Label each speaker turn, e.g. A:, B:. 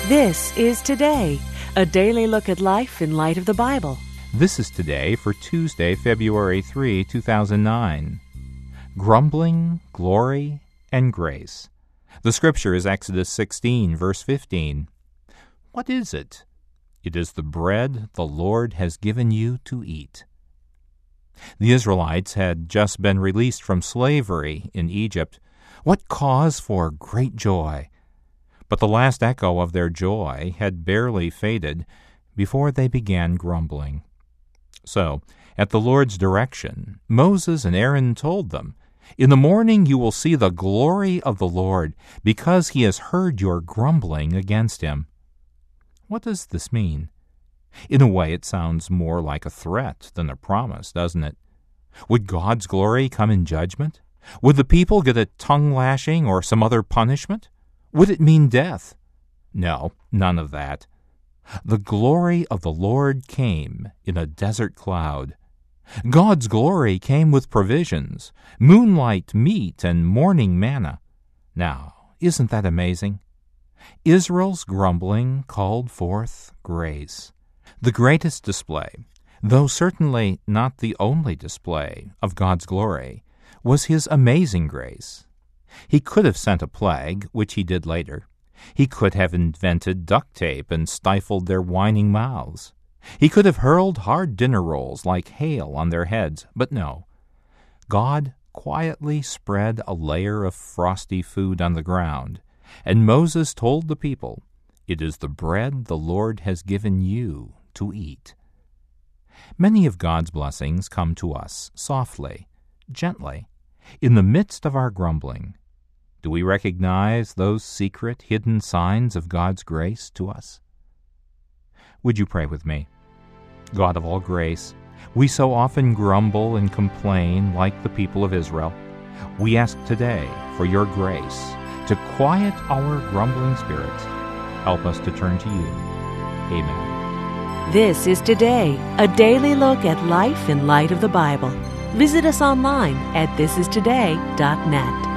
A: This is Today, a daily look at life in light of the Bible.
B: This is Today for Tuesday, February 3, 2009. Grumbling, Glory, and Grace. The scripture is Exodus 16, verse 15. What is it? It is the bread the Lord has given you to eat. The Israelites had just been released from slavery in Egypt. What cause for great joy! But the last echo of their joy had barely faded before they began grumbling. So, at the Lord's direction, Moses and Aaron told them, "In the morning you will see the glory of the Lord, because he has heard your grumbling against him." What does this mean? In a way, it sounds more like a threat than a promise, doesn't it? Would God's glory come in judgment? Would the people get a tongue-lashing or some other punishment? Would it mean death? No, none of that. The glory of the Lord came in a desert cloud. God's glory came with provisions, moonlight meat, and morning manna. Now, isn't that amazing? Israel's grumbling called forth grace. The greatest display, though certainly not the only display, of God's glory was His amazing grace. He could have sent a plague, which He did later. He could have invented duct tape and stifled their whining mouths. He could have hurled hard dinner rolls like hail on their heads, but no. God quietly spread a layer of frosty food on the ground, and Moses told the people, "It is the bread the Lord has given you to eat." Many of God's blessings come to us softly, gently, in the midst of our grumbling. Do we recognize those secret, hidden signs of God's grace to us? Would you pray with me? God of all grace, we so often grumble and complain like the people of Israel. We ask today for your grace to quiet our grumbling spirits. Help us to turn to you. Amen.
A: This is Today, a daily look at life in light of the Bible. Visit us online at thisistoday.net.